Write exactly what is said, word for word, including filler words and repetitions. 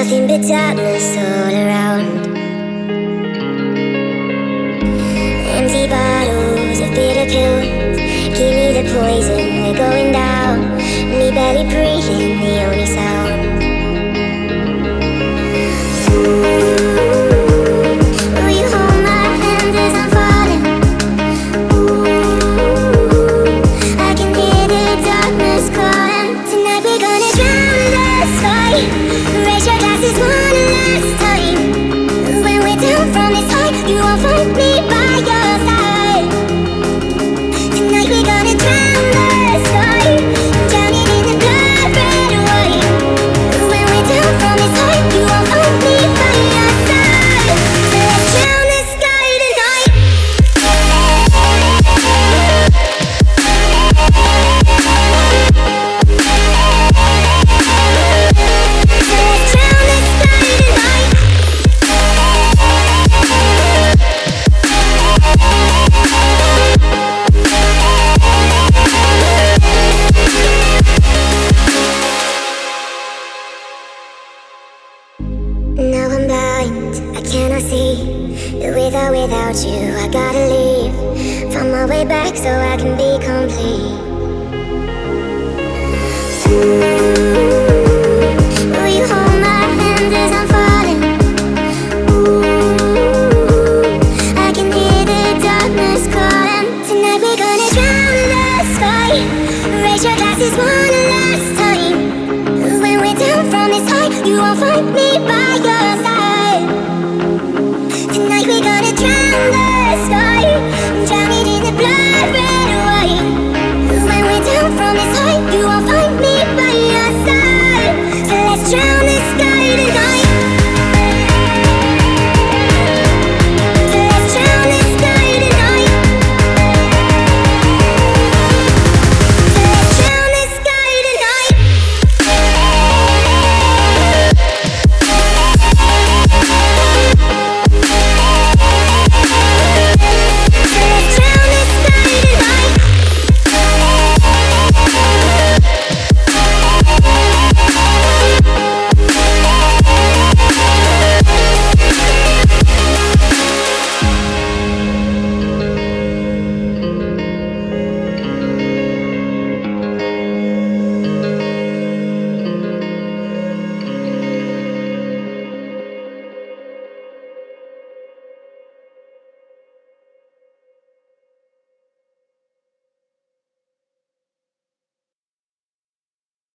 nothing but darkness all around. Empty bottles of bitter pills, give me the poison, we're going down. Me barely breathing, the only sound. Will you hold my hand as I'm falling? Ooh, I can hear the darkness calling. Tonight we're gonna drown the sky. Raise your glasses one last time. When we're down from this height, you won't find me by your side. Tonight we're gonna drown the sky, drowning in the blood red and white. When we're down from this height, you won't find me by your side. So let's drown the sky tonight. So let's drown the sky tonight. Now I'm blind, I cannot see. With or without you, I gotta leave. Found my way back so I can be complete. Ooh.